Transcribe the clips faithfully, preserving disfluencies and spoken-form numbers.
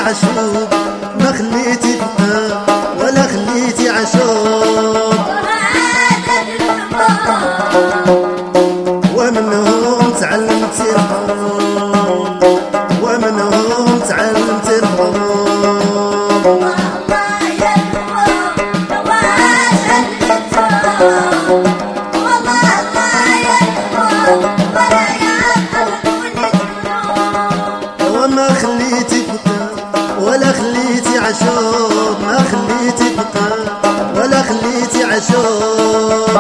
عشوب، ما خليتي فقار ولا خليتي عشوب. ومنهم تعلمتي الحروب، ومنهم تعلمتي الحروب. وما خليتي فقار ولا خليتي عشوب، ما خليتي فقار ولا خليتي عشوب.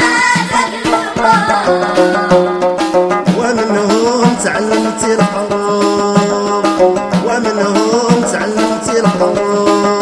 ومنهم تعلمتي الحروب، ومنهم تعلمتي الحروب.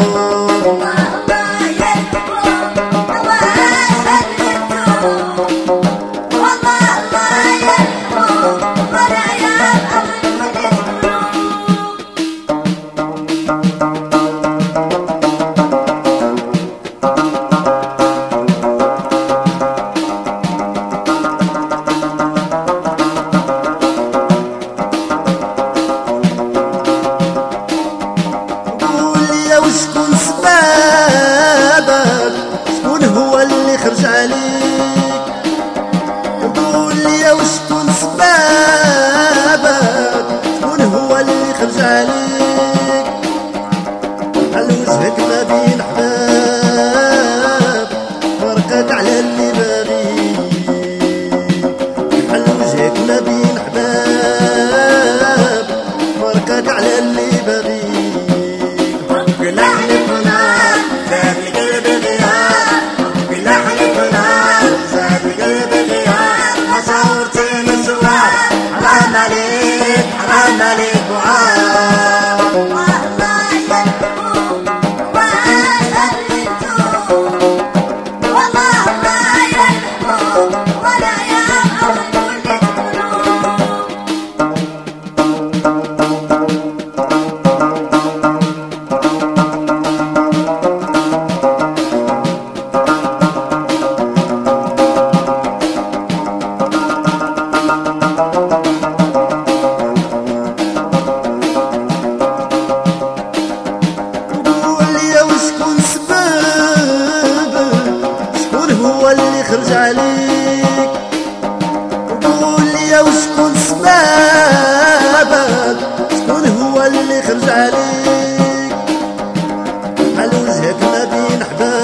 وشكون سبابك؟ شكون هو اللي خرج عليك؟ قول لي وشكون سبابك؟ شكون هو اللي خرج عليك؟ على وجهك ما بين حباب فرقك على اللي باغيك. على وجهك ما بين حباب فرقك على اللي باغيك. حرام عليك خرج عليك. وقول لي وشكون سبابك؟ شكون هو اللي خرج عليك؟ على وجهك ما بين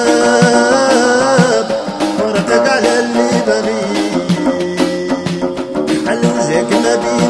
حباب فرقك على اللي باغيك. على وجهك ما بين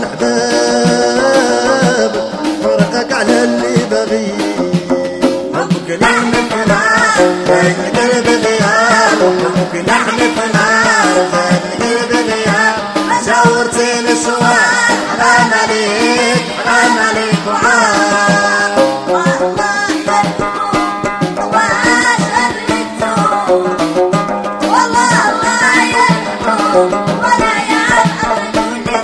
حباب فرقك على اللي باغيك. حبك لحن في نار زاد القلب غيار، حبك لحن في نار زاد القلب غيار. شاورتيني سوار حرام عليك حرام عليك وعار. والله يرحمك واش خليتو، والله الله يرحمك ولا يعرف كل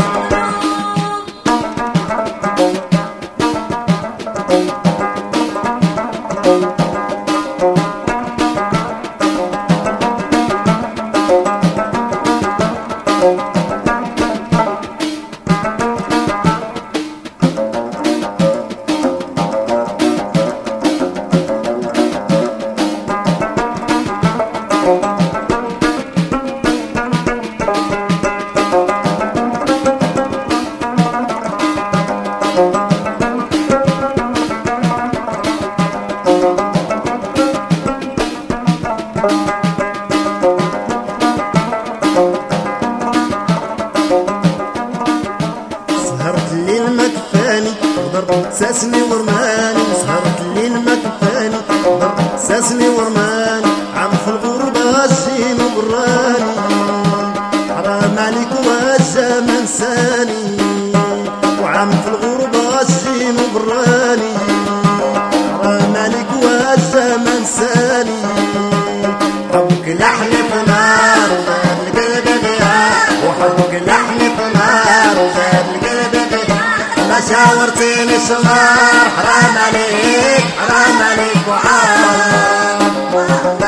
سهرت الليل ما كفاني غدر ساسني ورماني. سهرت الليل ما كفاني غدر ساسني ورماني. عم في الغربة الجيم براني حرام عليك والزمن ساني. وعم في الغربة الجيم براني حرام عليك والزمن ساني. حبك لحن في نار زاد القلب غيار، وحبك لحن في نار زاد القلب غيار. ما شاورتيني سمار حرام عليك حرام عليك وعار.